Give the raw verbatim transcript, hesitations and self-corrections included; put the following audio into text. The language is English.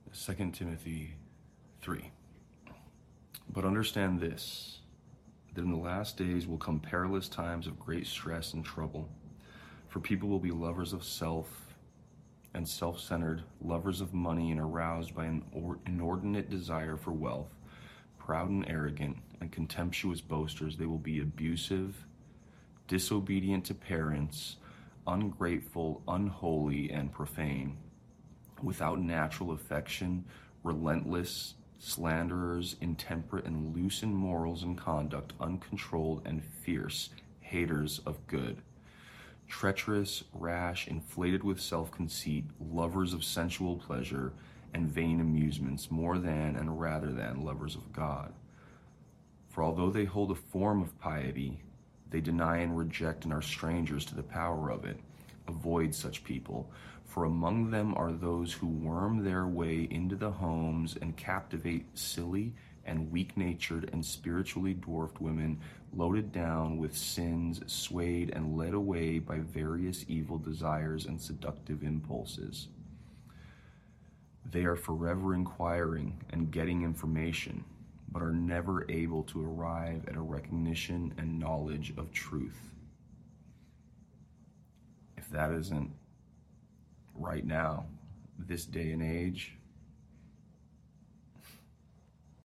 Second Timothy three. But understand this, that in the last days will come perilous times of great stress and trouble. For people will be lovers of self and self-centered, lovers of money, and aroused by an inordinate desire for wealth, proud and arrogant, and contemptuous boasters. They will be abusive, disobedient to parents, ungrateful, unholy, and profane, without natural affection, relentless, slanderers, intemperate, and loose in morals and conduct, uncontrolled and fierce, haters of good, treacherous, rash, inflated with self-conceit, lovers of sensual pleasure and vain amusements, more than and rather than lovers of God. For although they hold a form of piety, they deny and reject and are strangers to the power of it. Avoid such people, for among them are those who worm their way into the homes and captivate silly and weak-natured and spiritually dwarfed women, loaded down with sins, swayed and led away by various evil desires and seductive impulses. They are forever inquiring and getting information, but are never able to arrive at a recognition and knowledge of truth. If that isn't right now, this day and age,